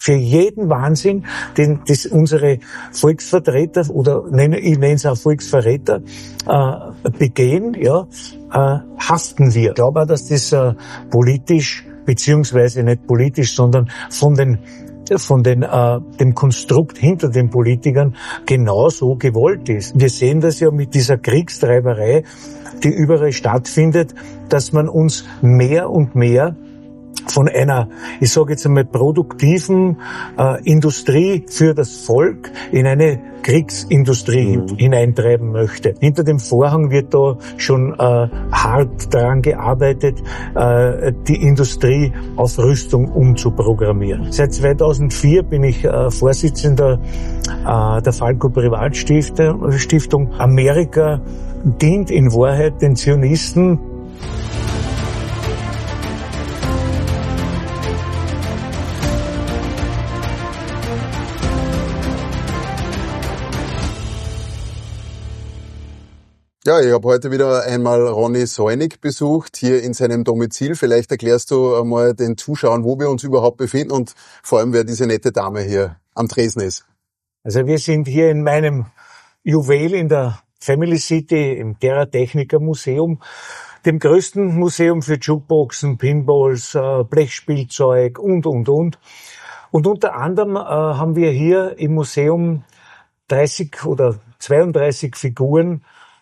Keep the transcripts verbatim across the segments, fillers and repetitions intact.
für jeden Wahnsinn, den das unsere Volksvertreter oder nenne, ich nenne es auch Volksverräter äh, begehen, ja, äh, haften wir. Ich glaube auch, dass das äh, politisch beziehungsweise nicht politisch, sondern von den von den, äh, dem Konstrukt hinter den Politikern genauso gewollt ist. Wir sehen das ja mit dieser Kriegstreiberei, die überall stattfindet, dass man uns mehr und mehr von einer, ich sage jetzt einmal, produktiven äh, Industrie für das Volk in eine Kriegsindustrie mhm. hineintreiben möchte. Hinter dem Vorhang wird da schon äh, hart daran gearbeitet, äh, die Industrie auf Rüstung umzuprogrammieren. Seit zweitausendvier bin ich äh, Vorsitzender äh, der Falco Privatstiftung. Amerika dient in Wahrheit den Zionisten. Ja, ich habe heute wieder einmal Ronny Säunig besucht, hier in seinem Domizil. Vielleicht erklärst du einmal den Zuschauern, wo wir uns überhaupt befinden und vor allem, wer diese nette Dame hier am Tresen ist. Also wir sind hier in meinem Juwel in der Family City im Terra Technica Museum, dem größten Museum für Jukeboxen, Pinballs, Blechspielzeug und, und, und. Und unter anderem äh, haben wir hier im Museum dreißig oder zweiunddreißig Figuren,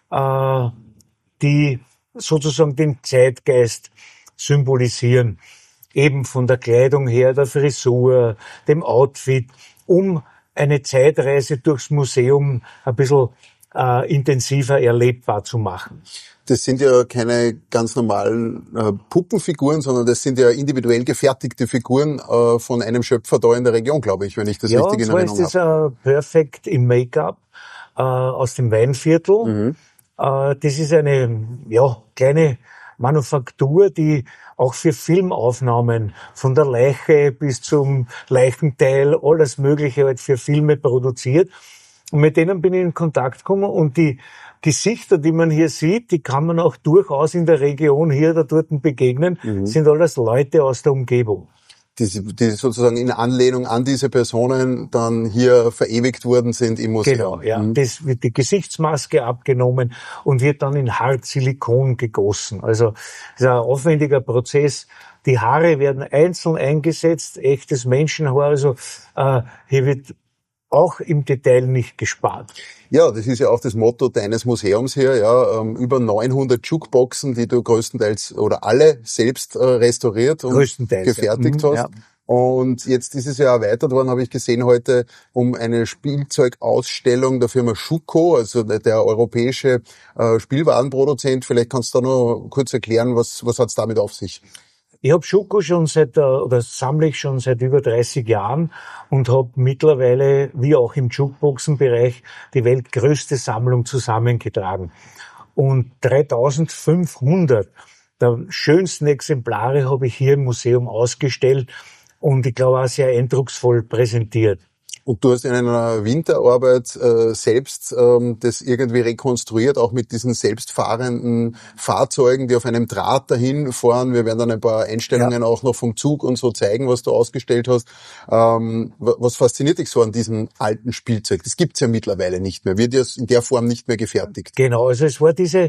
die sozusagen den Zeitgeist symbolisieren. Eben von der Kleidung her, der Frisur, dem Outfit, um eine Zeitreise durchs Museum ein bisschen äh, intensiver erlebbar zu machen. Das sind ja keine ganz normalen äh, Puppenfiguren, sondern das sind ja individuell gefertigte Figuren äh, von einem Schöpfer da in der Region, glaube ich, wenn ich das ja, richtig in Erinnerung habe. Ja, und zwar ist das äh, Perfect in Make-up äh, aus dem Weinviertel. Mhm. Das ist eine, ja, kleine Manufaktur, die auch für Filmaufnahmen von der Leiche bis zum Leichenteil alles Mögliche halt für Filme produziert. Und mit denen bin ich in Kontakt gekommen und die Gesichter, die man hier sieht, die kann man auch durchaus in der Region hier oder dort begegnen, mhm. sind alles Leute aus der Umgebung. Die, die sozusagen in Anlehnung an diese Personen dann hier verewigt worden sind im Museum. Genau, ja. Mhm. Das wird die Gesichtsmaske abgenommen und wird dann in Hartsilikon gegossen. Also das ist ein aufwendiger Prozess. Die Haare werden einzeln eingesetzt, echtes Menschenhaar. Also äh, hier wird auch im Detail nicht gespart. Ja, das ist ja auch das Motto deines Museums hier, ja, ähm, über neunhundert Jukeboxen, die du größtenteils oder alle selbst äh, restauriert und gefertigt ja. hast. Ja. Und jetzt ist es ja erweitert worden, habe ich gesehen heute, um eine Spielzeugausstellung der Firma Schuko, also der, der europäische äh, Spielwarenproduzent. Vielleicht kannst du da noch kurz erklären, was was hat's damit auf sich? Ich habe Schuko schon seit, oder sammle ich schon seit über dreißig Jahren und habe mittlerweile, wie auch im Jukeboxen-Bereich, die weltgrößte Sammlung zusammengetragen. Und dreitausendfünfhundert der schönsten Exemplare habe ich hier im Museum ausgestellt und ich glaube auch sehr eindrucksvoll präsentiert. Und du hast in einer Winterarbeit äh, selbst ähm, das irgendwie rekonstruiert, auch mit diesen selbstfahrenden Fahrzeugen, die auf einem Draht dahin fahren. Wir werden dann ein paar Einstellungen ja. auch noch vom Zug und so zeigen, was du ausgestellt hast. Ähm, was fasziniert dich so an diesem alten Spielzeug? Das gibt's ja mittlerweile nicht mehr, wird ja in der Form nicht mehr gefertigt. Genau, also es war diese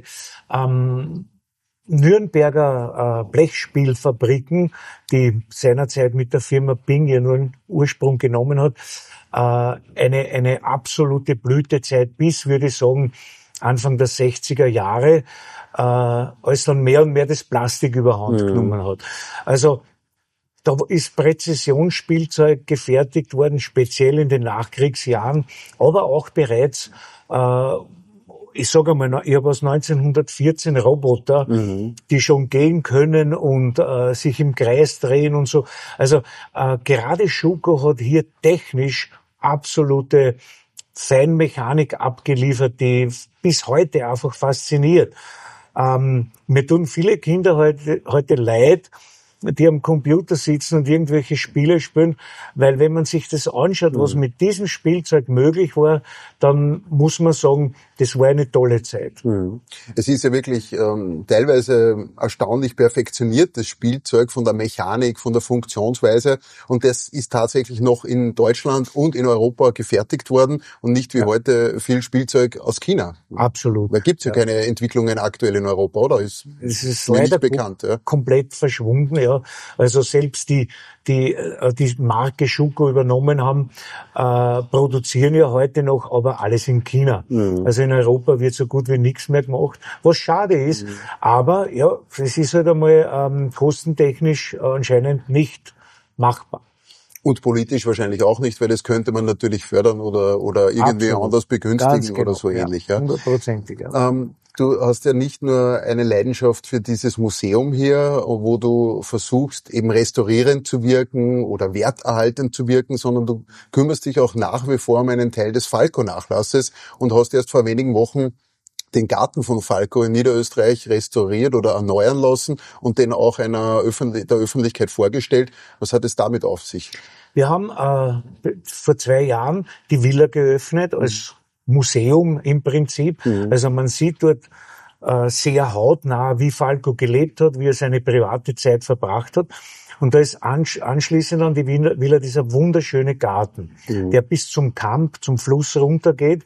ähm, Nürnberger äh, Blechspielfabriken, die seinerzeit mit der Firma Bing ja nur einen Ursprung genommen hat, äh, eine eine absolute Blütezeit bis, würde ich sagen, Anfang der sechziger Jahre, äh, als dann mehr und mehr das Plastik überhand mhm. genommen hat. Also da ist Präzisionsspielzeug gefertigt worden, speziell in den Nachkriegsjahren, aber auch bereits äh, ich sage einmal, ich habe aus neunzehnhundertvierzehn Roboter, mhm. die schon gehen können und äh, sich im Kreis drehen und so. Also äh, gerade Schuko hat hier technisch absolute Feinmechanik abgeliefert, die bis heute einfach fasziniert. Ähm, mir tun viele Kinder heute, heute leid, die am Computer sitzen und irgendwelche Spiele spielen, weil wenn man sich das anschaut, was mit diesem Spielzeug möglich war, dann muss man sagen, das war eine tolle Zeit. Mhm. Es ist ja wirklich ähm, teilweise erstaunlich perfektioniert, das Spielzeug von der Mechanik, von der Funktionsweise, und das ist tatsächlich noch in Deutschland und in Europa gefertigt worden und nicht wie ja. heute viel Spielzeug aus China. Absolut. Da gibt's ja, ja keine Entwicklungen aktuell in Europa, oder? Ist es ist leider bekannt, ja. komplett verschwunden, ja. Also selbst die die die Marke Schuko übernommen haben, äh, produzieren ja heute noch, aber alles in China. Mhm. Also in Europa wird so gut wie nichts mehr gemacht, was schade ist. Mhm. Aber ja, es ist halt einmal ähm, kostentechnisch äh, anscheinend nicht machbar. Und politisch wahrscheinlich auch nicht, weil das könnte man natürlich fördern oder oder irgendwie Absolut. anders begünstigen genau. oder so ähnlich. Ja, hundertprozentig. Ja. Ähm, Du hast ja nicht nur eine Leidenschaft für dieses Museum hier, wo du versuchst, eben restaurierend zu wirken oder werterhaltend zu wirken, sondern du kümmerst dich auch nach wie vor um einen Teil des Falco-Nachlasses und hast erst vor wenigen Wochen den Garten von Falco in Niederösterreich restauriert oder erneuern lassen und den auch einer Öffentlich- der Öffentlichkeit vorgestellt. Was hat es damit auf sich? Wir haben äh, vor zwei Jahren die Villa geöffnet als Museum im Prinzip. Mhm. Also man sieht dort äh, sehr hautnah, wie Falco glebt hat, wie er seine private Zeit verbracht hat. Und da ist ansch- anschließend an die Villa, Villa dieser wunderschöne Garten, mhm. der bis zum Kamp, zum Fluss runtergeht.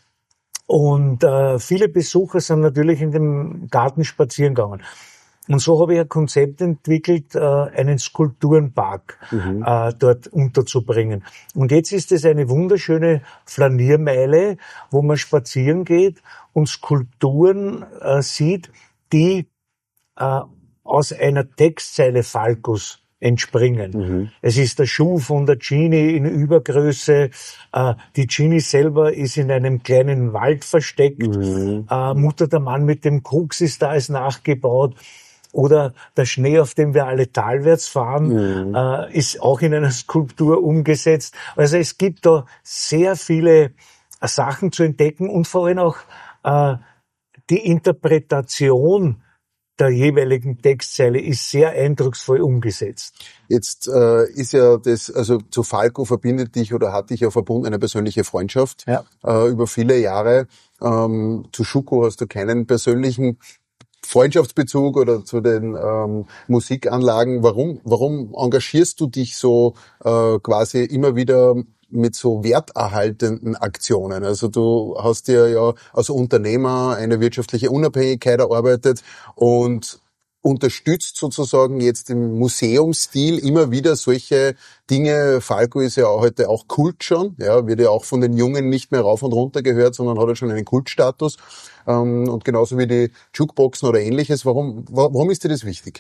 Und äh, viele Besucher sind natürlich in dem Garten spazieren gegangen. Und so habe ich ein Konzept entwickelt, äh, einen Skulpturenpark mhm. äh, dort unterzubringen. Und jetzt ist es eine wunderschöne Flaniermeile, wo man spazieren geht und Skulpturen äh, sieht, die äh, aus einer Textzeile Falcos entspringen. Mhm. Es ist der Schuh von der Genie in Übergröße. Äh, die Genie selber ist in einem kleinen Wald versteckt. Mhm. Äh, Mutter der Mann mit dem Krux ist da, ist nachgebaut. Oder der Schnee, auf dem wir alle talwärts fahren, mhm. äh, ist auch in einer Skulptur umgesetzt. Also es gibt da sehr viele äh, Sachen zu entdecken und vor allem auch äh, die Interpretation der jeweiligen Textzeile ist sehr eindrucksvoll umgesetzt. Jetzt äh, ist ja das, also zu Falco verbindet dich oder hat dich ja verbunden eine persönliche Freundschaft ja. äh, über viele Jahre. Ähm, zu Schuko hast du keinen persönlichen Freundschaftsbezug oder zu den ähm, Musikanlagen. Warum, warum engagierst du dich so äh, quasi immer wieder mit so werterhaltenden Aktionen? Also du hast dir ja als Unternehmer eine wirtschaftliche Unabhängigkeit erarbeitet und unterstützt sozusagen jetzt im Museumsstil immer wieder solche Dinge. Falco ist ja heute auch Kult schon, ja, wird ja auch von den Jungen nicht mehr rauf und runter gehört, sondern hat ja schon einen Kultstatus. Ähm, und genauso wie die Jukeboxen oder ähnliches. Warum, warum ist dir das wichtig?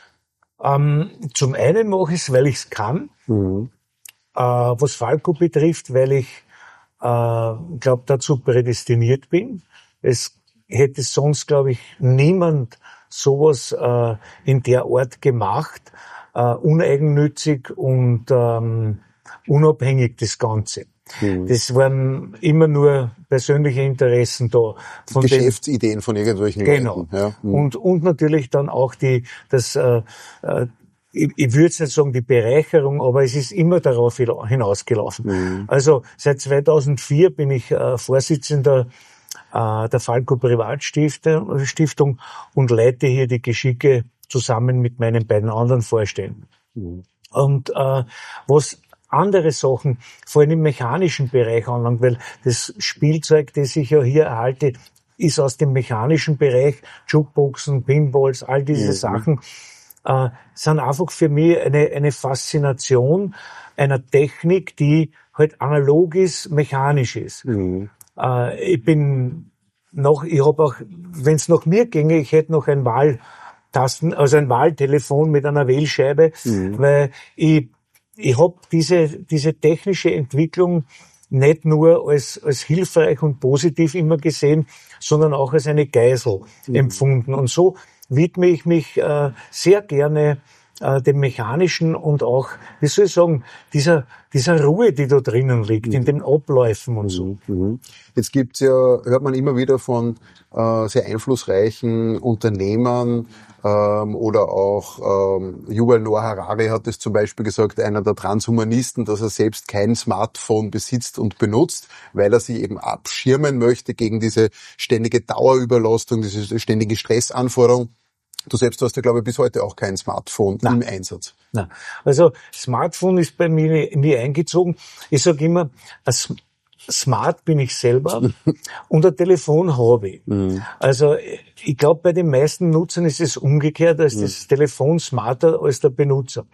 Ähm, zum einen mache ich es, weil ich es kann. Mhm. Äh, was Falco betrifft, weil ich äh, glaube, dazu prädestiniert bin. Es hätte sonst, glaube ich, niemand sowas äh, in der Art gemacht, äh, uneigennützig und ähm, unabhängig das Ganze. Mhm. Das waren immer nur persönliche Interessen da. Von Geschäftsideen den, von irgendwelchen genau. Leuten. Ja. Mhm. Und, und natürlich dann auch die, das, äh, äh, ich, ich würde jetzt nicht sagen die Bereicherung, aber es ist immer darauf hinausgelaufen. Mhm. Also seit zweitausendvier bin ich äh, Vorsitzender äh, der Falco Privatstiftung und leite hier die Geschicke zusammen mit meinen beiden anderen Vorständen. Mhm. Und äh, was andere Sachen, vor allem im mechanischen Bereich anlangt, weil das Spielzeug, das ich ja hier erhalte, ist aus dem mechanischen Bereich, Jukeboxen, Pinballs, all diese mhm. Sachen, äh, sind einfach für mich eine, eine Faszination einer Technik, die halt analog ist, mechanisch ist. Mhm. Äh, ich bin noch, ich habe auch, wenn es nach mir ginge, ich hätte noch ein Wahltasten, also ein Wahltelefon mit einer Wählscheibe, mhm. weil ich Ich habe diese diese technische Entwicklung nicht nur als als hilfreich und positiv immer gesehen, sondern auch als eine Geisel mhm. empfunden. Und so widme ich mich äh, sehr gerne äh, dem Mechanischen und auch, wie soll ich sagen, dieser dieser Ruhe, die da drinnen liegt, mhm. in den Abläufen und so. Mhm. Jetzt gibt's ja, hört man immer wieder von äh, sehr einflussreichen Unternehmern, ähm, oder auch ähm, Yuval Noah Harari hat es zum Beispiel gesagt, einer der Transhumanisten, dass er selbst kein Smartphone besitzt und benutzt, weil er sich eben abschirmen möchte gegen diese ständige Dauerüberlastung, diese ständige Stressanforderung. Du selbst hast ja, glaube ich, bis heute auch kein Smartphone Nein. im Einsatz. Nein. Also Smartphone ist bei mir nie eingezogen. Ich sage immer, smart bin ich selber und ein Telefon habe ich. Mhm. Also ich glaube, bei den meisten Nutzern ist es umgekehrt, als mhm. das Telefon smarter als der Benutzer.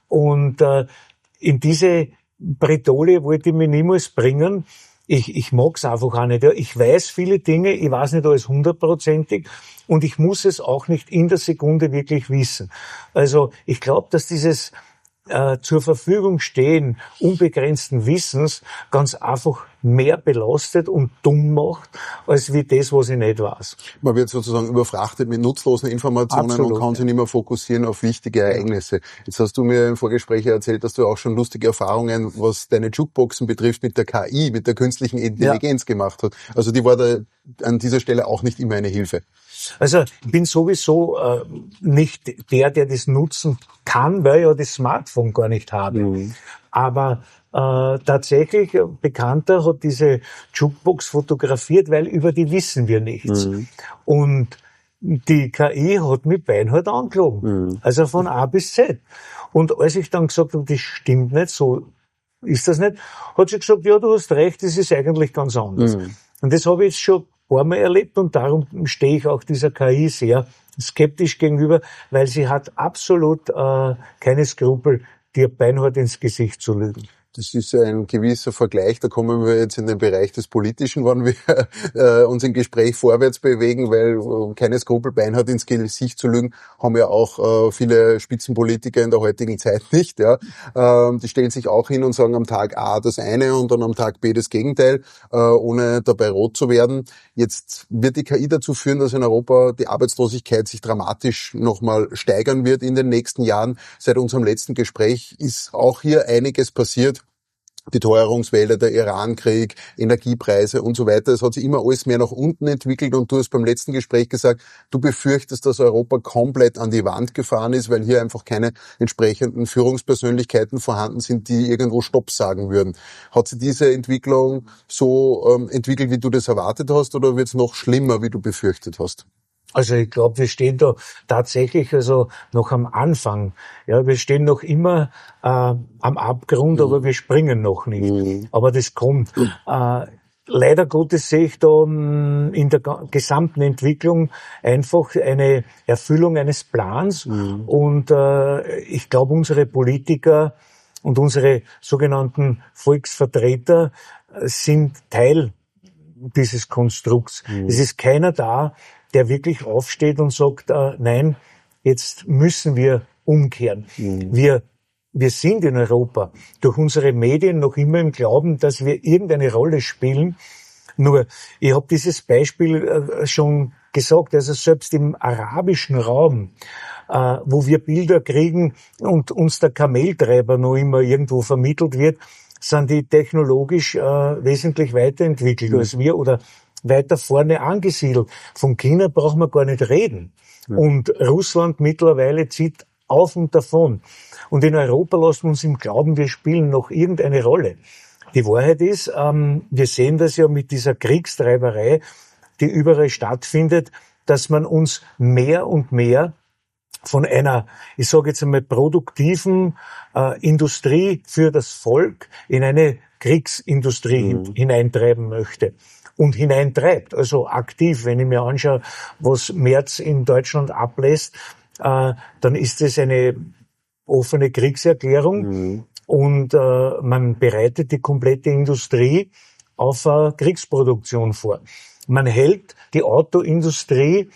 Und äh, in diese Bredouille wollte ich mich niemals bringen. Ich, ich mag's einfach auch nicht. Ich weiß viele Dinge, ich weiß nicht alles hundertprozentig und ich muss es auch nicht in der Sekunde wirklich wissen. Also ich glaube, dass dieses äh, zur Verfügung stehen unbegrenzten Wissens ganz einfach mehr belastet und dumm macht, als wie das, was ich nicht weiß. Man wird sozusagen überfrachtet mit nutzlosen Informationen Absolut, und kann sich nicht mehr fokussieren auf wichtige Ereignisse. Jetzt hast du mir im Vorgespräch erzählt, dass du auch schon lustige Erfahrungen, was deine Jukeboxen betrifft, mit der K I, mit der künstlichen Intelligenz ja. gemacht hast. Also die war da an dieser Stelle auch nicht immer eine Hilfe. Also ich bin sowieso äh, nicht der, der das nutzen kann, weil ich ja das Smartphone gar nicht habe. Mhm. Aber äh, tatsächlich, ein Bekannter hat diese Jukebox fotografiert, weil über die wissen wir nichts. Mhm. Und die K I hat mich beinhart angelogen. Mhm. Also von A bis Z. Und als ich dann gesagt habe, das stimmt nicht, so ist das nicht, hat sie gesagt, ja, du hast recht, das ist eigentlich ganz anders. Mhm. Und das habe ich jetzt schon ein paar Mal erlebt und darum stehe ich auch dieser K I sehr skeptisch gegenüber, weil sie hat absolut äh, keine Skrupel, dir beinhart ins Gesicht zu lügen. Das ist ein gewisser Vergleich, da kommen wir jetzt in den Bereich des Politischen, wenn wir äh, uns im Gespräch vorwärts bewegen, weil äh, keine Skrupel beinhart ins Gesicht zu lügen, haben ja auch äh, viele Spitzenpolitiker in der heutigen Zeit nicht. Ja, ähm, die stellen sich auch hin und sagen am Tag A das eine und dann am Tag B das Gegenteil, äh, ohne dabei rot zu werden. Jetzt wird die K I dazu führen, dass in Europa die Arbeitslosigkeit sich dramatisch nochmal steigern wird in den nächsten Jahren. Seit unserem letzten Gespräch ist auch hier einiges passiert. Die Teuerungswelle, der Irankrieg, Energiepreise und so weiter. Es hat sich immer alles mehr nach unten entwickelt und du hast beim letzten Gespräch gesagt, du befürchtest, dass Europa komplett an die Wand gefahren ist, weil hier einfach keine entsprechenden Führungspersönlichkeiten vorhanden sind, die irgendwo Stopp sagen würden. Hat sich diese Entwicklung so ähm, entwickelt, wie du das erwartet hast, oder wird es noch schlimmer, wie du befürchtet hast? Also ich glaube, wir stehen da tatsächlich also noch am Anfang. Ja, wir stehen noch immer äh, am Abgrund, mhm. aber wir springen noch nicht. Mhm. Aber das kommt. Mhm. Äh, leider Gottes sehe ich da mh, in der gesamten Entwicklung einfach eine Erfüllung eines Plans. Mhm. Und äh, ich glaube, unsere Politiker und unsere sogenannten Volksvertreter sind Teil dieses Konstrukts. Mhm. Es ist keiner da, der wirklich aufsteht und sagt, äh, nein, jetzt müssen wir umkehren. Mhm. Wir, wir sind in Europa durch unsere Medien noch immer im Glauben, dass wir irgendeine Rolle spielen. Nur, ich habe dieses Beispiel äh, schon gesagt, also selbst im arabischen Raum, äh, wo wir Bilder kriegen und uns der Kameltreiber noch immer irgendwo vermittelt wird, sind die technologisch äh, wesentlich weiterentwickelt mhm. als wir oder weiter vorne angesiedelt. Von China brauchen wir gar nicht reden. Ja. Und Russland mittlerweile zieht auf und davon. Und in Europa lassen wir uns im Glauben, wir spielen noch irgendeine Rolle. Die Wahrheit ist, ähm, wir sehen das ja mit dieser Kriegstreiberei, die überall stattfindet, dass man uns mehr und mehr von einer, ich sage jetzt einmal, produktiven äh, Industrie für das Volk in eine Kriegsindustrie mhm. hineintreiben möchte. Und hineintreibt, also aktiv. Wenn ich mir anschaue, was Merz in Deutschland ablässt, äh, dann ist es eine offene Kriegserklärung mhm. und äh, man bereitet die komplette Industrie auf äh, Kriegsproduktion vor. Man hält die Autoindustrie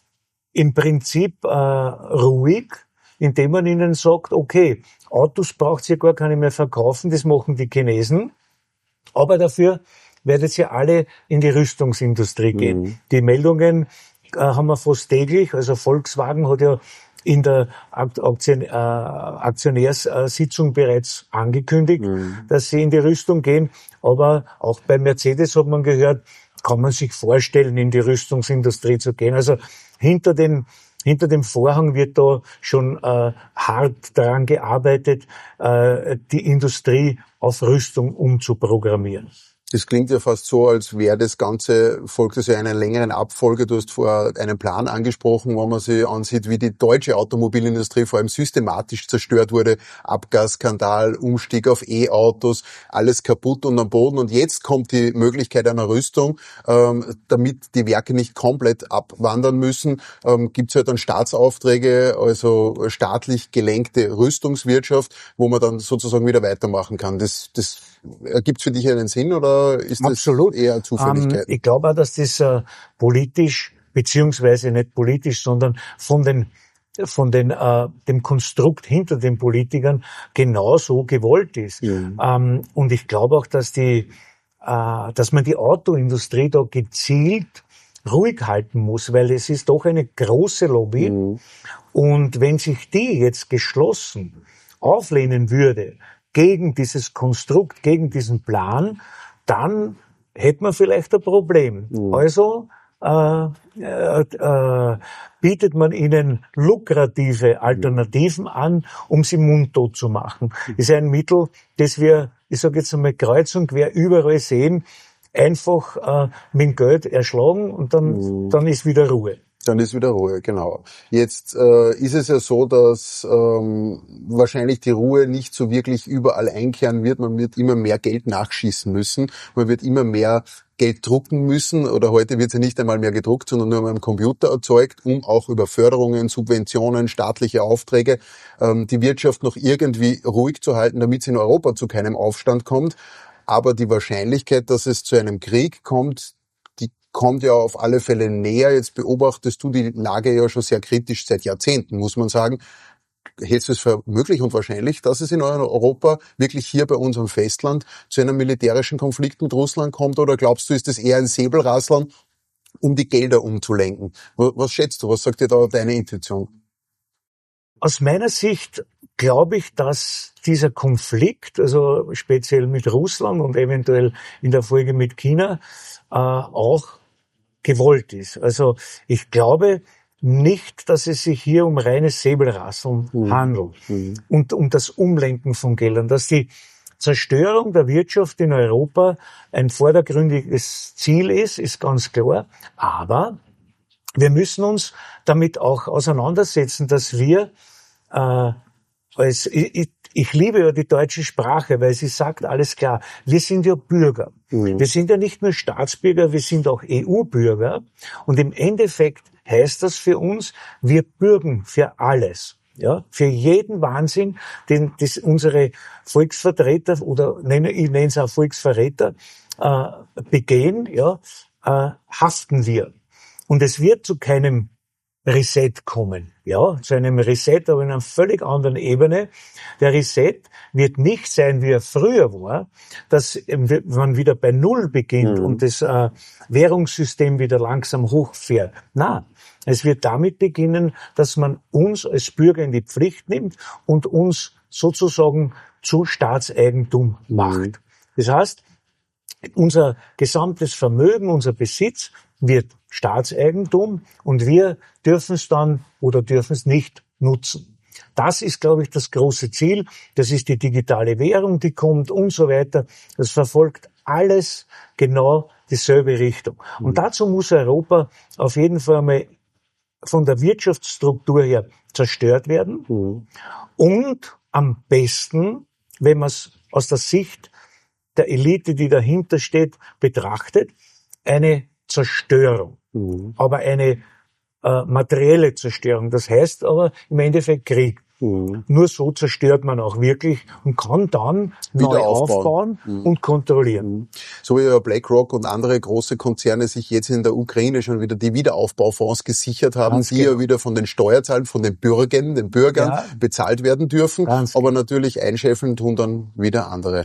im Prinzip äh, ruhig, indem man ihnen sagt, okay, Autos braucht ihr gar keine mehr verkaufen, das machen die Chinesen, aber dafür werdet ihr alle in die Rüstungsindustrie gehen. Mhm. Die Meldungen äh, haben wir fast täglich. Also Volkswagen hat ja in der Aktion, äh, Aktionärssitzung bereits angekündigt, mhm. dass sie in die Rüstung gehen. Aber auch bei Mercedes hat man gehört, kann man sich vorstellen, in die Rüstungsindustrie zu gehen. Also hinter den hinter dem Vorhang wird da schon äh, hart daran gearbeitet, äh, die Industrie auf Rüstung umzuprogrammieren. Das klingt ja fast so, als wäre das Ganze, folgt es ja einer längeren Abfolge. Du hast vorher einen Plan angesprochen, wo man sich ansieht, wie die deutsche Automobilindustrie vor allem systematisch zerstört wurde. Abgasskandal, Umstieg auf E-Autos, alles kaputt und am Boden. Und jetzt kommt die Möglichkeit einer Rüstung, ähm, damit die Werke nicht komplett abwandern müssen. Ähm, gibt es halt dann Staatsaufträge, also staatlich gelenkte Rüstungswirtschaft, wo man dann sozusagen wieder weitermachen kann. Das, das ergibt für dich einen Sinn oder ist das Absolut. eher Zufälligkeit? Ähm, ich glaube auch, dass das äh, politisch, beziehungsweise nicht politisch, sondern von den von den äh, dem Konstrukt hinter den Politikern genauso gewollt ist. Mhm. Ähm, und ich glaube auch, dass die äh, dass man die Autoindustrie da gezielt ruhig halten muss, weil es ist doch eine große Lobby. Mhm. Und wenn sich die jetzt geschlossen auflehnen würde gegen dieses Konstrukt, gegen diesen Plan, dann hätte man vielleicht ein Problem. Mhm. Also äh, äh, äh, bietet man ihnen lukrative Alternativen an, um sie mundtot zu machen. Mhm. Ist ein Mittel, das wir, ich sage jetzt einmal kreuz und quer überall sehen, einfach äh, mit Geld erschlagen und dann, mhm. dann ist wieder Ruhe. Dann ist wieder Ruhe, genau. Jetzt äh, ist es ja so, dass ähm, wahrscheinlich die Ruhe nicht so wirklich überall einkehren wird. Man wird immer mehr Geld nachschießen müssen. Man wird immer mehr Geld drucken müssen. Oder heute wird es ja nicht einmal mehr gedruckt, sondern nur am Computer erzeugt, um auch über Förderungen, Subventionen, staatliche Aufträge ähm, die Wirtschaft noch irgendwie ruhig zu halten, damit es in Europa zu keinem Aufstand kommt. Aber die Wahrscheinlichkeit, dass es zu einem Krieg kommt, kommt ja auf alle Fälle näher. Jetzt beobachtest du die Lage ja schon sehr kritisch seit Jahrzehnten, muss man sagen. Hältst du es für möglich und wahrscheinlich, dass es in Europa wirklich hier bei uns am Festland zu einem militärischen Konflikt mit Russland kommt? Oder glaubst du, ist es eher ein Säbelrasseln, um die Gelder umzulenken? Was schätzt du? Was sagt dir da deine Intuition? Aus meiner Sicht glaube ich, dass dieser Konflikt, also speziell mit Russland und eventuell in der Folge mit China, äh, auch gewollt ist. Also ich glaube nicht, dass es sich hier um reines Säbelrasseln mhm. handelt mhm. und um das Umlenken von Geldern, dass die Zerstörung der Wirtschaft in Europa ein vordergründiges Ziel ist, ist ganz klar. Aber wir müssen uns damit auch auseinandersetzen, dass wir äh, als ich, ich liebe ja die deutsche Sprache, weil sie sagt alles klar. Wir sind ja Bürger. Mhm. Wir sind ja nicht nur Staatsbürger, wir sind auch E U-Bürger. Und im Endeffekt heißt das für uns, wir bürgen für alles. Ja, für jeden Wahnsinn, den das unsere Volksvertreter oder nenne, ich nenne es auch Volksverräter äh, begehen, ja, äh, haften wir. Und es wird zu keinem Reset kommen, ja, zu einem Reset, aber in einer völlig anderen Ebene. Der Reset wird nicht sein, wie er früher war, dass man wieder bei Null beginnt mhm. und das äh, Währungssystem wieder langsam hochfährt. Nein, es wird damit beginnen, dass man uns als Bürger in die Pflicht nimmt und uns sozusagen zu Staatseigentum macht. Mhm. Das heißt, unser gesamtes Vermögen, unser Besitz wird Staatseigentum und wir dürfen es dann oder dürfen es nicht nutzen. Das ist, glaube ich, das große Ziel. Das ist die digitale Währung, die kommt und so weiter. Das verfolgt alles genau dieselbe Richtung. Mhm. Und dazu muss Europa auf jeden Fall mal von der Wirtschaftsstruktur her zerstört werden. Mhm. Und am besten, wenn man es aus der Sicht der Elite, die dahinter steht, betrachtet, eine Zerstörung, mhm. aber eine äh, materielle Zerstörung. Das heißt aber im Endeffekt Krieg. Mhm. Nur so zerstört man auch wirklich und kann dann wieder neu aufbauen, aufbauen mhm. und kontrollieren. Mhm. So wie ja BlackRock und andere große Konzerne sich jetzt in der Ukraine schon wieder die Wiederaufbaufonds gesichert haben, Ganz die genau. ja wieder von den Steuerzahlern, von den Bürgern, den Bürgern ja. bezahlt werden dürfen. Ganz aber genau. natürlich einschäfeln tun dann wieder andere.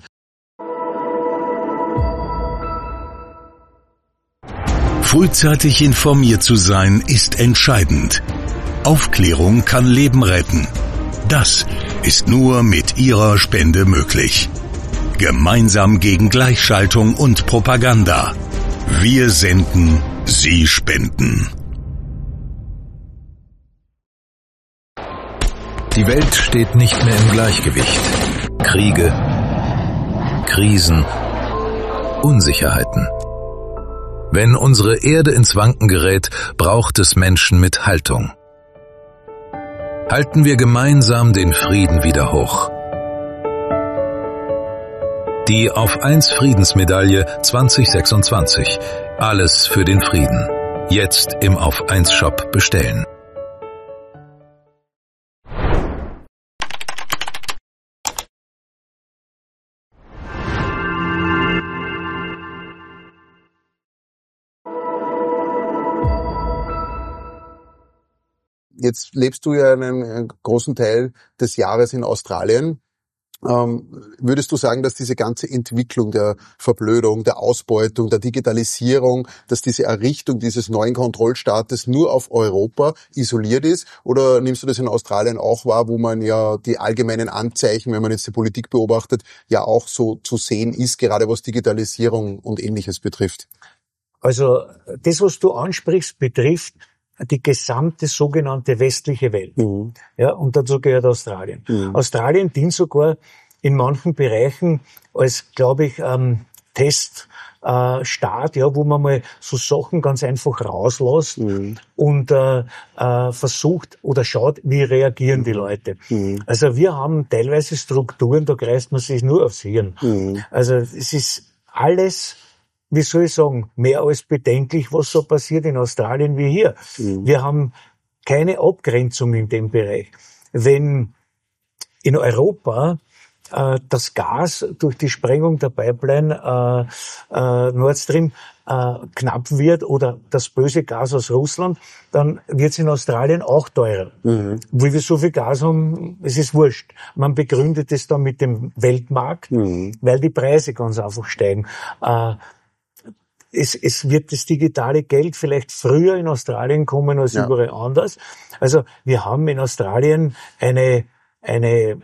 Frühzeitig informiert zu sein, ist entscheidend. Aufklärung kann Leben retten. Das ist nur mit Ihrer Spende möglich. Gemeinsam gegen Gleichschaltung und Propaganda. Wir senden, Sie spenden. Die Welt steht nicht mehr im Gleichgewicht. Kriege, Krisen, Unsicherheiten. Wenn unsere Erde ins Wanken gerät, braucht es Menschen mit Haltung. Halten wir gemeinsam den Frieden wieder hoch. Die Auf eins Friedensmedaille zwanzig sechsundzwanzig. Alles für den Frieden. Jetzt im Auf eins Shop bestellen. Jetzt lebst du ja einen großen Teil des Jahres in Australien. Ähm, würdest du sagen, dass diese ganze Entwicklung der Verblödung, der Ausbeutung, der Digitalisierung, dass diese Errichtung dieses neuen Kontrollstaates nur auf Europa isoliert ist? Oder nimmst du das in Australien auch wahr, wo man ja die allgemeinen Anzeichen, wenn man jetzt die Politik beobachtet, ja auch so zu sehen ist, gerade was Digitalisierung und Ähnliches betrifft? Also das, was du ansprichst, betrifft die gesamte sogenannte westliche Welt. Mhm. Ja, und dazu gehört Australien. Mhm. Australien dient sogar in manchen Bereichen als, glaube ich, ähm, Teststaat, äh, ja, wo man mal so Sachen ganz einfach rauslässt mhm. und äh, äh, versucht oder schaut, wie reagieren die Leute. Mhm. Also wir haben teilweise Strukturen, da kreist man sich nur aufs Hirn. Mhm. Also es ist alles, wie soll ich sagen, mehr als bedenklich, was so passiert in Australien wie hier. Mhm. Wir haben keine Abgrenzung in dem Bereich. Wenn in Europa äh, das Gas durch die Sprengung der Pipeline äh, äh, Nord Stream äh, knapp wird oder das böse Gas aus Russland, dann wird es in Australien auch teurer. Mhm. Weil wir so viel Gas haben, es ist wurscht. Man begründet es dann mit dem Weltmarkt, mhm. weil die Preise ganz einfach steigen. Äh, Es, es wird das digitale Geld vielleicht früher in Australien kommen als ja. überall anders. Also wir haben in Australien eine, eine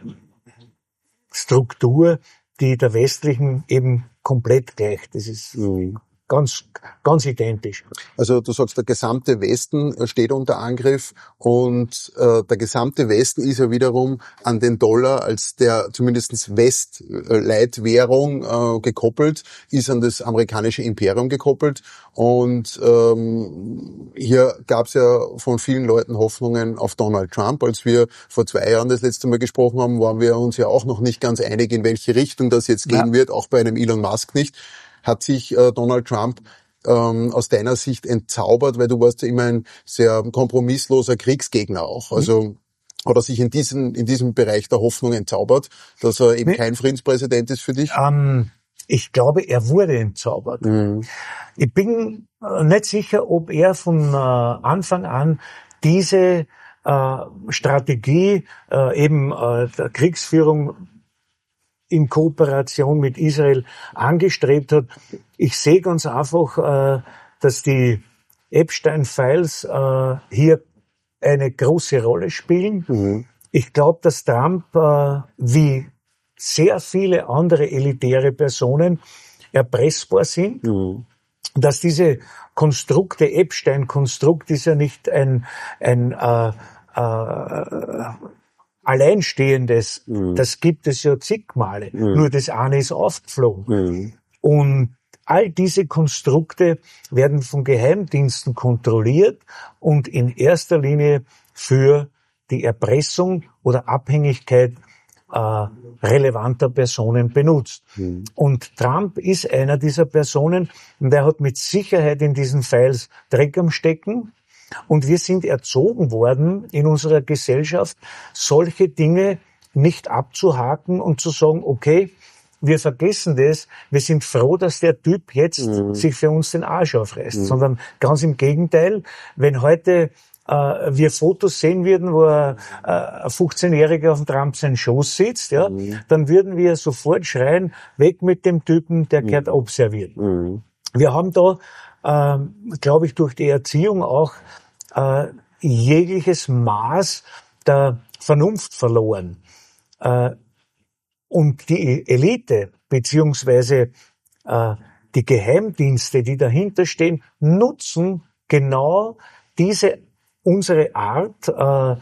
Struktur, die der westlichen eben komplett gleicht. Das ist mhm. ganz, ganz identisch. Also du sagst, der gesamte Westen steht unter Angriff und äh, der gesamte Westen ist ja wiederum an den Dollar als der zumindest Westleitwährung äh, gekoppelt, ist an das amerikanische Imperium gekoppelt und ähm, hier gab es ja von vielen Leuten Hoffnungen auf Donald Trump. Als wir vor zwei Jahren das letzte Mal gesprochen haben, waren wir uns ja auch noch nicht ganz einig, in welche Richtung das jetzt gehen ja. wird, auch bei einem Elon Musk nicht. Hat sich äh, Donald Trump ähm, aus deiner Sicht entzaubert, weil du warst ja immer ein sehr kompromissloser Kriegsgegner auch. Also mhm. hat er sich in diesem in diesem Bereich der Hoffnung entzaubert, dass er eben nee. kein Friedenspräsident ist für dich? Ähm, ich glaube, er wurde entzaubert. Mhm. Ich bin nicht sicher, ob er von äh, Anfang an diese äh, Strategie äh, eben äh, der Kriegsführung in Kooperation mit Israel angestrebt hat. Ich sehe ganz einfach, äh, dass die Epstein-Files äh, hier eine große Rolle spielen. Mhm. Ich glaube, dass Trump, äh, wie sehr viele andere elitäre Personen, erpressbar sind. Mhm. Dass diese Konstrukte, Epstein-Konstrukt ist ja nicht ein, ein äh, äh, Alleinstehendes, mhm. das gibt es ja zig Male. Mhm. Nur das eine ist aufgeflogen. Mhm. Und all diese Konstrukte werden von Geheimdiensten kontrolliert und in erster Linie für die Erpressung oder Abhängigkeit äh, relevanter Personen benutzt. Mhm. Und Trump ist einer dieser Personen und er hat mit Sicherheit in diesen Files Dreck am Stecken. Und wir sind erzogen worden in unserer Gesellschaft, solche Dinge nicht abzuhaken und zu sagen, okay, wir vergessen das, wir sind froh, dass der Typ jetzt mhm. sich für uns den Arsch aufreißt. Mhm. Sondern ganz im Gegenteil, wenn heute äh, wir Fotos sehen würden, wo ein, äh, ein fünfzehnjähriger auf dem Trump seinen Schoß sitzt, ja, mhm. dann würden wir sofort schreien, weg mit dem Typen, der gehört mhm. observiert. Mhm. Wir haben da, äh, glaube ich, durch die Erziehung auch äh, jegliches Maß der Vernunft verloren. Äh, und die Elite, beziehungsweise äh, die Geheimdienste, die dahinter stehen, nutzen genau diese, unsere Art, äh,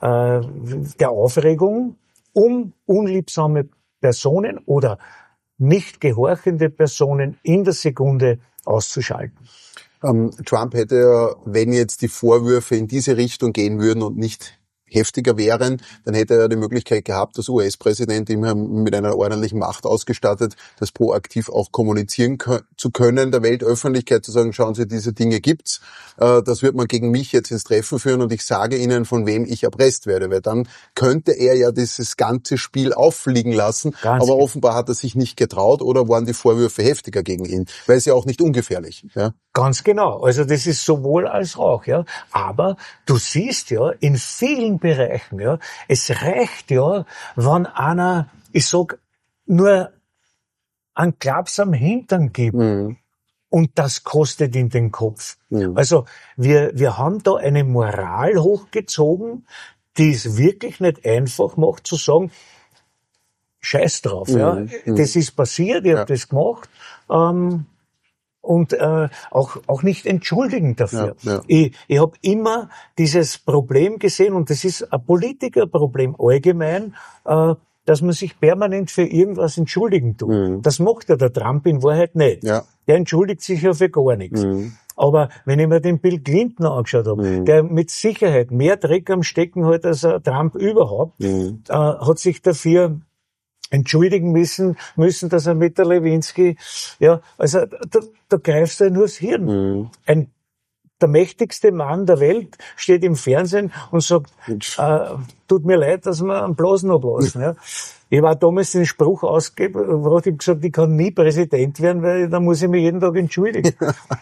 äh, der Aufregung um unliebsame Personen oder nicht gehorchende Personen in der Sekunde auszuschalten. Ähm, Trump hätte ja, wenn jetzt die Vorwürfe in diese Richtung gehen würden und nicht heftiger wären, dann hätte er die Möglichkeit gehabt, als U S-Präsident immer mit einer ordentlichen Macht ausgestattet, das proaktiv auch kommunizieren zu können, der Weltöffentlichkeit zu sagen, schauen Sie, diese Dinge gibt's, das wird man gegen mich jetzt ins Treffen führen und ich sage Ihnen, von wem ich erpresst werde, weil dann könnte er ja dieses ganze Spiel auffliegen lassen, Ganz aber genau. Offenbar hat er sich nicht getraut oder waren die Vorwürfe heftiger gegen ihn, weil es ja auch nicht ungefährlich, ja. Ganz genau. Also das ist sowohl als auch, ja. Aber du siehst ja in vielen Bereichen, ja, es reicht ja, wenn einer, ich sag, nur einen Klaps am Hintern gibt. Mhm. Und das kostet ihn den Kopf. Mhm. Also wir, wir haben da eine Moral hochgezogen, die es wirklich nicht einfach macht zu sagen, scheiß drauf, mhm. ja. Mhm. Das ist passiert, ich ja. habe das gemacht. Ähm, Und äh, auch auch nicht entschuldigen dafür. Ja, ja. Ich, ich habe immer dieses Problem gesehen, und das ist ein Politikerproblem allgemein, äh, dass man sich permanent für irgendwas entschuldigen tut. Mhm. Das macht ja der Trump in Wahrheit nicht. Ja. Der entschuldigt sich ja für gar nichts. Mhm. Aber wenn ich mir den Bill Clinton angeschaut habe, mhm. der mit Sicherheit mehr Dreck am Stecken hat als Trump überhaupt, mhm. äh, hat sich dafür entschuldigen müssen, müssen, dass er mit der Lewinsky, ja, also da, da greifst du ja nur das Hirn. Mhm. Ein, der mächtigste Mann der Welt steht im Fernsehen und sagt, äh, tut mir leid, dass wir einen Blasen ablassen. Ja. Ich war damals den Spruch ausgegeben, wo ich gesagt, ich kann nie Präsident werden, weil da muss ich mich jeden Tag entschuldigen.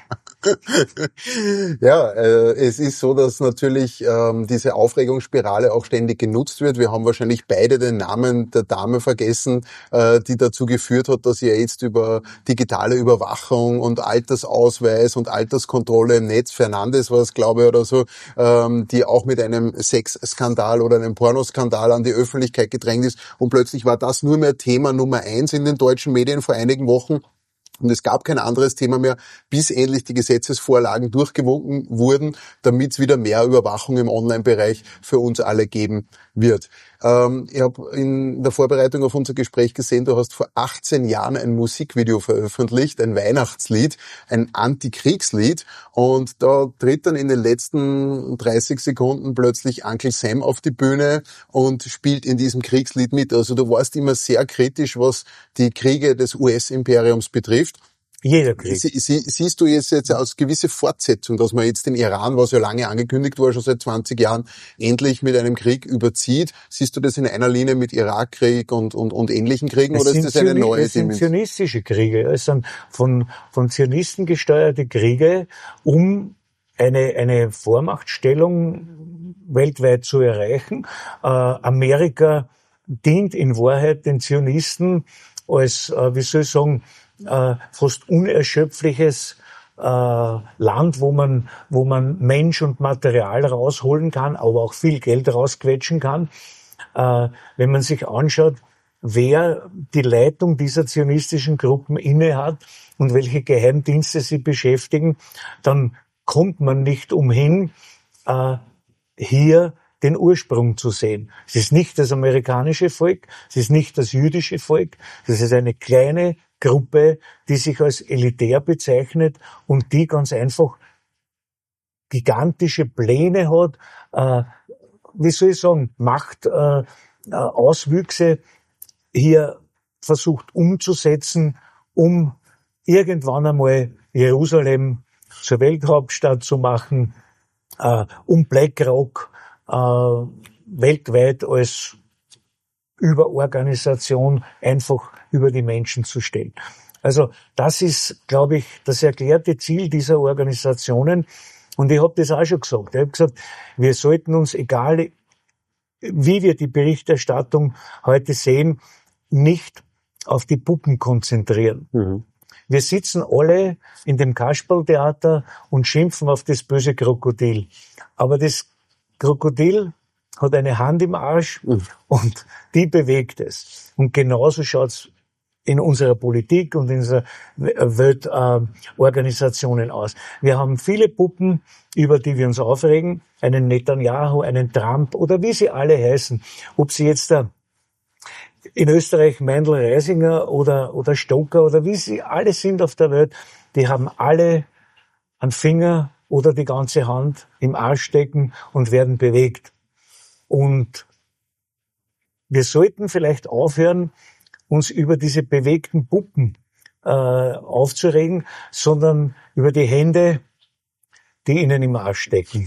Ja, äh, es ist so, dass natürlich ähm, diese Aufregungsspirale auch ständig genutzt wird. Wir haben wahrscheinlich beide den Namen der Dame vergessen, äh, die dazu geführt hat, dass ja jetzt über digitale Überwachung und Altersausweis und Alterskontrolle im Netz, Fernandes war es, glaube ich, oder so, ähm, die auch mit einem Sexskandal oder einem Pornoskandal an die Öffentlichkeit gedrängt ist. Und plötzlich war das nur mehr Thema Nummer eins in den deutschen Medien vor einigen Wochen. Und es gab kein anderes Thema mehr, bis endlich die Gesetzesvorlagen durchgewunken wurden, damit es wieder mehr Überwachung im Online-Bereich für uns alle geben wird. Ähm, ich habe in der Vorbereitung auf unser Gespräch gesehen, du hast vor achtzehn Jahren ein Musikvideo veröffentlicht, ein Weihnachtslied, ein Antikriegslied. Und da tritt dann in den letzten dreißig Sekunden plötzlich Uncle Sam auf die Bühne und spielt in diesem Kriegslied mit. Also du warst immer sehr kritisch, was die Kriege des U S-Imperiums betrifft. Jeder Krieg. Sie, sie, siehst du jetzt, jetzt als gewisse Fortsetzung, dass man jetzt den Iran, was ja lange angekündigt war, schon seit zwanzig Jahren, endlich mit einem Krieg überzieht? Siehst du das in einer Linie mit Irakkrieg und, und, und ähnlichen Kriegen, es oder ist das eine neue Dimension? Es sind zionistische Kriege. Es sind von, von Zionisten gesteuerte Kriege, um eine, eine Vormachtstellung weltweit zu erreichen. Äh, Amerika dient in Wahrheit den Zionisten als, äh, wie soll ich sagen, Äh, fast unerschöpfliches äh, Land, wo man wo man Mensch und Material rausholen kann, aber auch viel Geld rausquetschen kann. Äh, wenn man sich anschaut, wer die Leitung dieser zionistischen Gruppen innehat und welche Geheimdienste sie beschäftigen, dann kommt man nicht umhin, äh, hier den Ursprung zu sehen. Es ist nicht das amerikanische Volk, es ist nicht das jüdische Volk, es ist eine kleine Gruppe, die sich als elitär bezeichnet und die ganz einfach gigantische Pläne hat, äh, wie soll ich sagen, Macht, äh, Auswüchse hier versucht umzusetzen, um irgendwann einmal Jerusalem zur Welthauptstadt zu machen, äh, um BlackRock äh, weltweit als Überorganisation einfach über die Menschen zu stellen. Also das ist, glaube ich, das erklärte Ziel dieser Organisationen. Und ich habe das auch schon gesagt. Ich habe gesagt, wir sollten uns, egal wie wir die Berichterstattung heute sehen, nicht auf die Puppen konzentrieren. Mhm. Wir sitzen alle in dem Kasperltheater und schimpfen auf das böse Krokodil. Aber das Krokodil hat eine Hand im Arsch mhm. und die bewegt es. Und genauso schaut's in unserer Politik und in unserer Weltorganisationen äh, aus. Wir haben viele Puppen, über die wir uns aufregen, einen Netanyahu, einen Trump oder wie sie alle heißen. Ob sie jetzt da in Österreich Meindl, Reisinger oder, oder Stocker oder wie sie alle sind auf der Welt, die haben alle einen Finger oder die ganze Hand im Arsch stecken und werden bewegt. Und wir sollten vielleicht aufhören, uns über diese bewegten Puppen äh, aufzuregen, sondern über die Hände, die ihnen im Arsch stecken.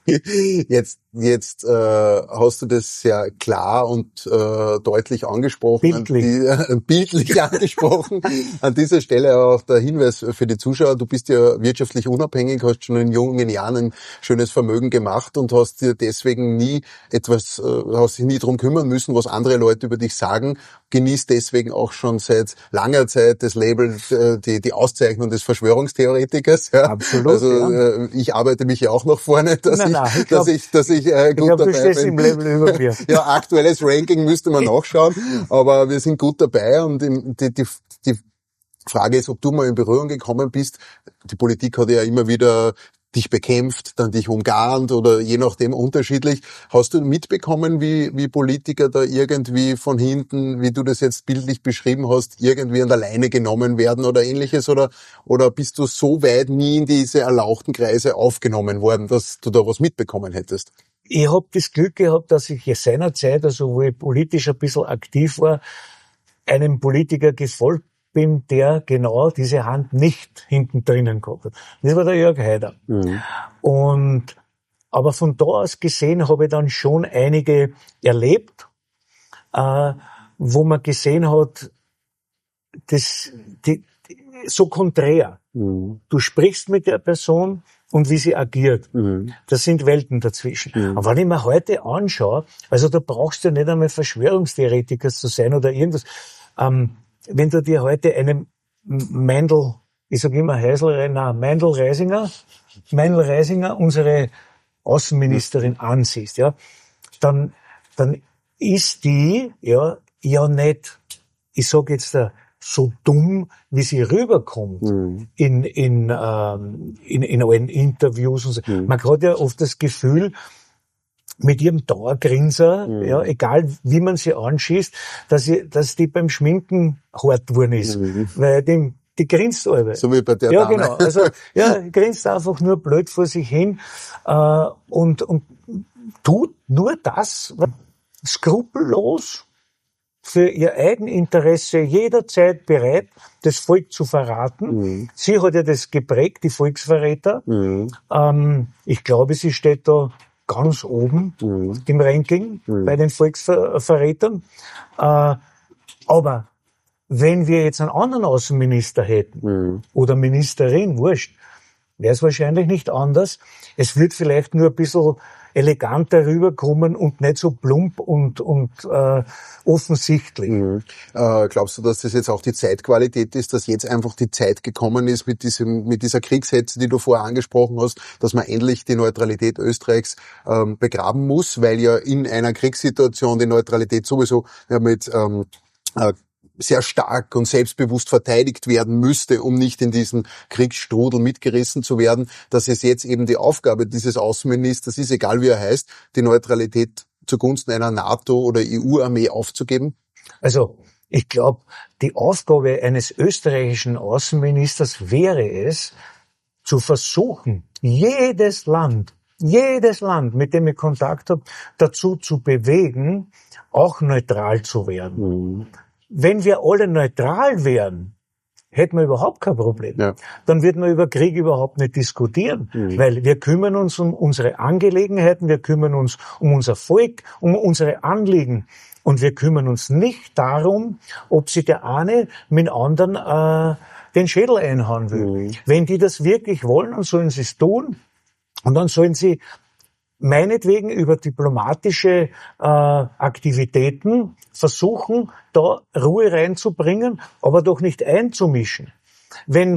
Jetzt, jetzt äh, hast du das sehr klar und äh, deutlich angesprochen. Bildlich. Die, äh, bildlich angesprochen. An dieser Stelle auch der Hinweis für die Zuschauer. Du bist ja wirtschaftlich unabhängig, hast schon in jungen Jahren ein schönes Vermögen gemacht und hast dir deswegen nie etwas, äh, hast dich nie drum kümmern müssen, was andere Leute über dich sagen. Genießt deswegen auch schon seit langer Zeit das Label, äh, die, die Auszeichnung des Verschwörungstheoretikers. Ja. Absolut. Also ja. äh, ich arbeite mich ja auch noch vorne, dass nein, ich, nein, ich dass glaub, ich, dass ich äh, gut ich glaub, dabei du stehst bin. Im Level über mir. Ja, aktuelles Ranking müsste man nachschauen, aber wir sind gut dabei und die, die, die Frage ist, ob du mal in Berührung gekommen bist. Die Politik hat ja immer wieder dich bekämpft, dann dich umgarnt oder je nachdem unterschiedlich. Hast du mitbekommen, wie, wie Politiker da irgendwie von hinten, wie du das jetzt bildlich beschrieben hast, irgendwie an der Leine genommen werden oder ähnliches? Oder, oder bist du so weit nie in diese erlauchten Kreise aufgenommen worden, dass du da was mitbekommen hättest? Ich habe das Glück gehabt, dass ich seinerzeit, also wo ich politisch ein bisschen aktiv war, einem Politiker gefolgt bin, der genau diese Hand nicht hinten drinnen gehabt hat. Das war der Jörg Haider. Mhm. Und, aber von da aus gesehen habe ich dann schon einige erlebt, äh, wo man gesehen hat, das, die, die, so konträr. Mhm. Du sprichst mit der Person und wie sie agiert. Mhm. Das sind Welten dazwischen. Mhm. Aber wenn ich mir heute anschaue, also da brauchst du nicht einmal Verschwörungstheoretiker zu sein oder irgendwas, ähm, wenn du dir heute einen Meindl, ich sage immer Heisel, nein, Meindl Reisinger, Meindl Reisinger, unsere Außenministerin ansiehst, ja, dann, dann ist die, ja, ja nicht, ich sage jetzt da, so dumm, wie sie rüberkommt mhm. in, in, ähm, in, in allen Interviews und so. Mhm. Man hat ja oft das Gefühl, mit ihrem Dauergrinser, mhm. ja, egal wie man sie anschießt, dass, ich, dass die beim Schminken hart geworden ist. Mhm. Weil die, die grinst alle. So wie bei der Ja, Dame. genau. Also, ja, grinst einfach nur blöd vor sich hin, äh, und, und tut nur das, skrupellos für ihr Eigeninteresse jederzeit bereit, das Volk zu verraten. Mhm. Sie hat ja das geprägt, die Volksverräter. Mhm. Ähm, ich glaube, sie steht da ganz oben mhm. im Ranking mhm. bei den Volksverrätern. Äh, aber wenn wir jetzt einen anderen Außenminister hätten mhm. oder Ministerin, wurscht, wäre es wahrscheinlich nicht anders. Es wird vielleicht nur ein bisschen eleganter rüberkommen und nicht so plump und, und äh, offensichtlich. Mhm. Äh, glaubst du, dass das jetzt auch die Zeitqualität ist, dass jetzt einfach die Zeit gekommen ist mit diesem, mit dieser Kriegshetze, die du vorher angesprochen hast, dass man endlich die Neutralität Österreichs ähm, begraben muss, weil ja in einer Kriegssituation die Neutralität sowieso ja, mit ähm, äh, sehr stark und selbstbewusst verteidigt werden müsste, um nicht in diesen Kriegsstrudel mitgerissen zu werden, dass es jetzt eben die Aufgabe dieses Außenministers ist, egal wie er heißt, die Neutralität zugunsten einer NATO- oder E U-Armee aufzugeben? Also, ich glaube, die Aufgabe eines österreichischen Außenministers wäre es, zu versuchen, jedes Land, jedes Land, mit dem ich Kontakt habe, dazu zu bewegen, auch neutral zu werden. Mhm. Wenn wir alle neutral wären, hätten wir überhaupt kein Problem. Ja. Dann wird man über Krieg überhaupt nicht diskutieren, mhm. weil wir kümmern uns um unsere Angelegenheiten, wir kümmern uns um unser Volk, um unsere Anliegen und wir kümmern uns nicht darum, ob sich der eine mit dem anderen äh, den Schädel einhauen will. Mhm. Wenn die das wirklich wollen, dann sollen sie es tun und dann sollen sie meinetwegen über diplomatische äh, Aktivitäten versuchen, da Ruhe reinzubringen, aber doch nicht einzumischen. Wenn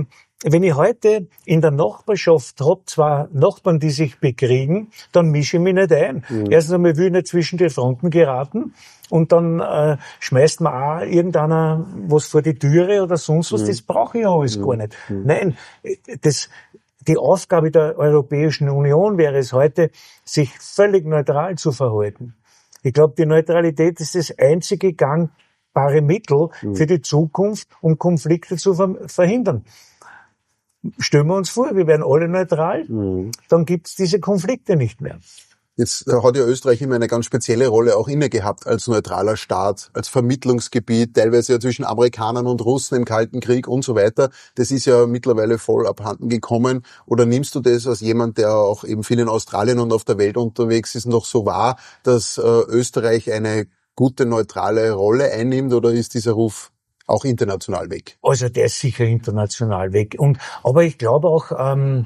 wenn ich heute in der Nachbarschaft hab zwei Nachbarn, die sich bekriegen, dann mische ich mich nicht ein. Mhm. Erstens einmal will ich nicht zwischen die Fronten geraten und dann äh, schmeißt man auch irgendeiner was vor die Türe oder sonst was. Mhm. Das brauche ich ja alles mhm. gar nicht. Mhm. Nein, das, die Aufgabe der Europäischen Union wäre es heute, sich völlig neutral zu verhalten. Ich glaube, die Neutralität ist das einzige gangbare Mittel mhm. für die Zukunft, um Konflikte zu ver- verhindern. Stellen wir uns vor, wir wären alle neutral, mhm. dann gibt's diese Konflikte nicht mehr. Jetzt hat ja Österreich immer eine ganz spezielle Rolle auch inne gehabt als neutraler Staat, als Vermittlungsgebiet, teilweise ja zwischen Amerikanern und Russen im Kalten Krieg und so weiter. Das ist ja mittlerweile voll abhanden gekommen. Oder nimmst du das als jemand, der auch eben viel in Australien und auf der Welt unterwegs ist, noch so wahr, dass äh, Österreich eine gute neutrale Rolle einnimmt, oder ist dieser Ruf auch international weg? Also der ist sicher international weg. Und aber ich glaube auch ähm,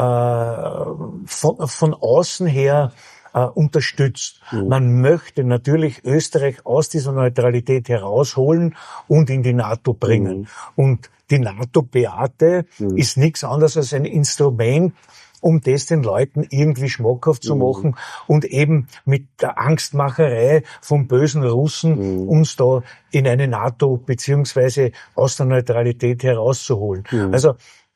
äh, von, von außen her äh, unterstützt. Mhm. Man möchte natürlich Österreich aus dieser Neutralität herausholen und in die NATO bringen. Mhm. Und die NATO-Beate mhm. ist nichts anderes als ein Instrument, um das den Leuten irgendwie schmackhaft zu machen mhm. und eben mit der Angstmacherei vom bösen Russen mhm. uns da in eine NATO beziehungsweise aus der Neutralität herauszuholen. Mhm. Also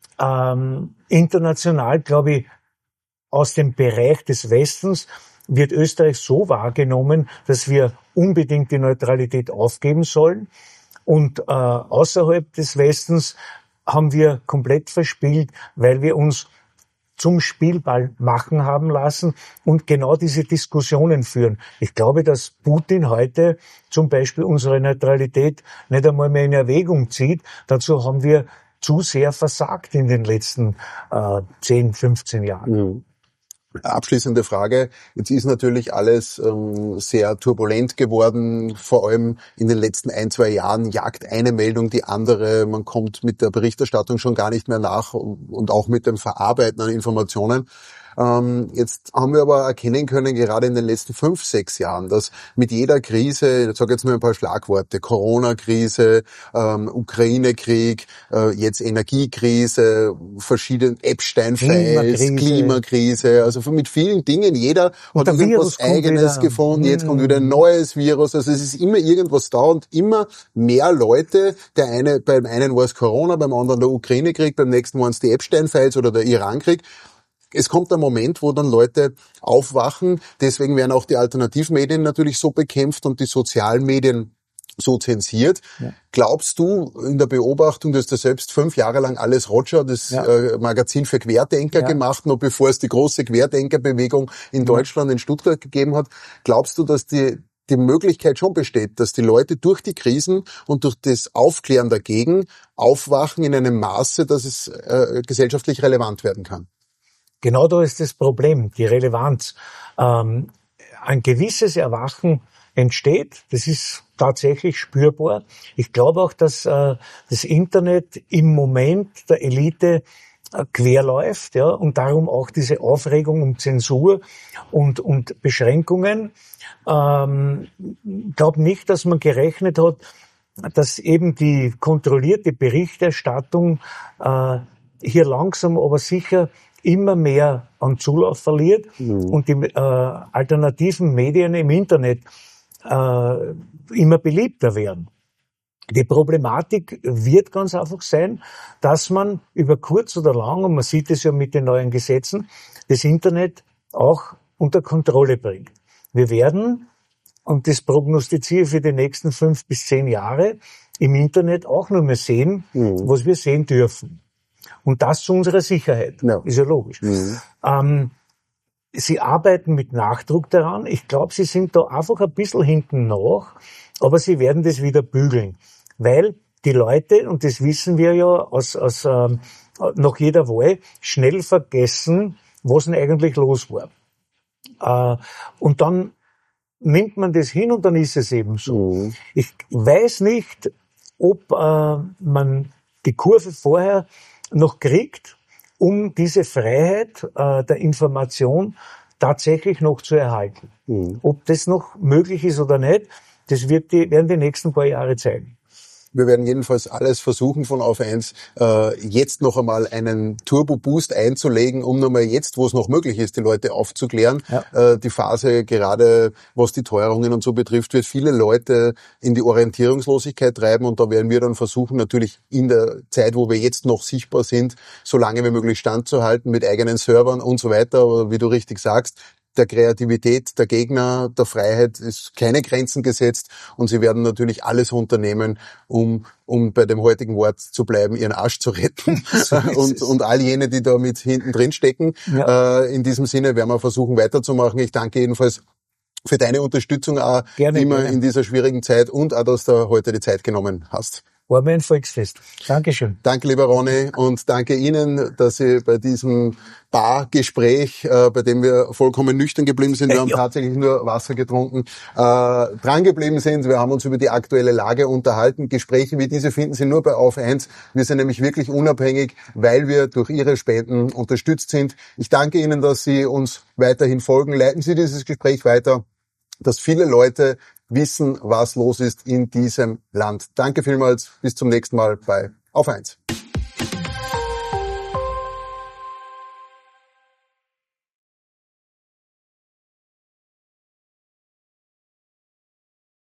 ähm, international, glaube ich, aus dem Bereich des Westens wird Österreich so wahrgenommen, dass wir unbedingt die Neutralität aufgeben sollen. Und äh, außerhalb des Westens haben wir komplett verspielt, weil wir uns zum Spielball machen haben lassen und genau diese Diskussionen führen. Ich glaube, dass Putin heute zum Beispiel unsere Neutralität nicht einmal mehr in Erwägung zieht. Dazu haben wir zu sehr versagt in den letzten äh, zehn, fünfzehn Jahren. Mhm. Abschließende Frage. Jetzt ist natürlich alles ähm, sehr turbulent geworden, vor allem in den letzten ein, zwei Jahren jagt eine Meldung die andere. Man kommt mit der Berichterstattung schon gar nicht mehr nach und auch mit dem Verarbeiten an Informationen. Ähm, jetzt haben wir aber erkennen können, gerade in den letzten fünf, sechs Jahren, dass mit jeder Krise, ich sage jetzt nur ein paar Schlagworte, Corona-Krise, ähm, Ukraine-Krieg, äh, jetzt Energiekrise, verschiedene Epstein-Files, Klimakrise. Klimakrise, also mit vielen Dingen, jeder und hat irgendwas Eigenes wieder gefunden, jetzt kommt wieder ein neues Virus, also es ist immer irgendwas da und immer mehr Leute, der eine, beim einen war es Corona, beim anderen der Ukraine-Krieg, beim nächsten waren es die Epstein-Files oder der Iran-Krieg. Es kommt der Moment, wo dann Leute aufwachen. Deswegen werden auch die Alternativmedien natürlich so bekämpft und die sozialen Medien so zensiert. Ja. Glaubst du in der Beobachtung, du hast ja selbst fünf Jahre lang Alles Roger, das ja. äh, Magazin für Querdenker ja. gemacht, noch bevor es die große Querdenkerbewegung in Deutschland, ja. in Stuttgart gegeben hat. Glaubst du, dass die die Möglichkeit schon besteht, dass die Leute durch die Krisen und durch das Aufklären dagegen aufwachen in einem Maße, dass es äh, gesellschaftlich relevant werden kann? Genau da ist das Problem, die Relevanz. Ähm, ein gewisses Erwachen entsteht, das ist tatsächlich spürbar. Ich glaube auch, dass äh, das Internet im Moment der Elite äh, querläuft, ja, und darum auch diese Aufregung um Zensur und und Beschränkungen. Ähm, ich glaube nicht, dass man gerechnet hat, dass eben die kontrollierte Berichterstattung äh, hier langsam aber sicher immer mehr an Zulauf verliert mhm. und die äh, alternativen Medien im Internet äh, immer beliebter werden. Die Problematik wird ganz einfach sein, dass man über kurz oder lang, und man sieht es ja mit den neuen Gesetzen, das Internet auch unter Kontrolle bringt. Wir werden, und das prognostiziere ich für die nächsten fünf bis zehn Jahre, im Internet auch nur mehr sehen, mhm. was wir sehen dürfen. Und das zu unserer Sicherheit. Ja. Ist ja logisch. Mhm. Ähm, sie arbeiten mit Nachdruck daran. Ich glaube, sie sind da einfach ein bisschen hinten nach, aber sie werden das wieder bügeln. Weil die Leute, und das wissen wir ja aus, aus ähm, nach jeder Wahl, schnell vergessen, was denn eigentlich los war. Äh, und dann nimmt man das hin und dann ist es eben so. Mhm. Ich weiß nicht, ob äh, man die Kurve vorher noch kriegt, um diese Freiheit äh, der Information tatsächlich noch zu erhalten. Mhm. Ob das noch möglich ist oder nicht, das wird die, werden die nächsten paar Jahre zeigen. Wir werden jedenfalls alles versuchen von Auf eins, äh, jetzt noch einmal einen Turbo-Boost einzulegen, um nochmal jetzt, wo es noch möglich ist, die Leute aufzuklären. Ja. Äh, die Phase, gerade was die Teuerungen und so betrifft, wird viele Leute in die Orientierungslosigkeit treiben und da werden wir dann versuchen, natürlich in der Zeit, wo wir jetzt noch sichtbar sind, so lange wie möglich standzuhalten mit eigenen Servern und so weiter. Aber wie du richtig sagst, der Kreativität der Gegner, der Freiheit ist keine Grenzen gesetzt und sie werden natürlich alles unternehmen, um um bei dem heutigen Wort zu bleiben, ihren Arsch zu retten so und und all jene, die da mit hinten drin stecken. Ja. Äh, in diesem Sinne werden wir versuchen weiterzumachen. Ich danke jedenfalls für deine Unterstützung auch gerne, immer gerne. In dieser schwierigen Zeit und auch, dass du heute die Zeit genommen hast. War mir ein Volksfest. Dankeschön. Danke, lieber Ronny, und danke Ihnen, dass Sie bei diesem Bargespräch, äh, bei dem wir vollkommen nüchtern geblieben sind, wir haben ja. tatsächlich nur Wasser getrunken, äh, dran geblieben sind. Wir haben uns über die aktuelle Lage unterhalten. Gespräche wie diese finden Sie nur bei Auf eins. Wir sind nämlich wirklich unabhängig, weil wir durch Ihre Spenden unterstützt sind. Ich danke Ihnen, dass Sie uns weiterhin folgen. Leiten Sie dieses Gespräch weiter, dass viele Leute wissen, was los ist in diesem Land. Danke vielmals. Bis zum nächsten Mal bei Auf eins.